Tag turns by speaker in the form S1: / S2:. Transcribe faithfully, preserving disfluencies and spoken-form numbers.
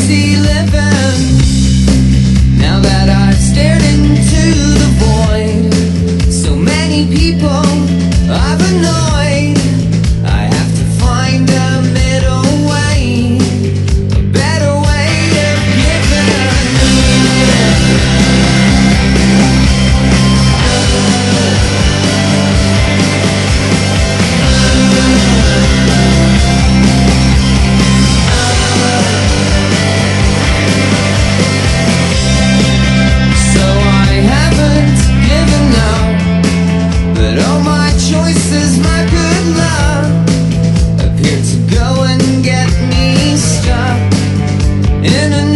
S1: easy living. Now that I've stared into the void, so many people I've annoyed. I have to find a middle way, a better way of giving. So I haven't given up, but all my choices, my good luck, appear to go and get me stuck in a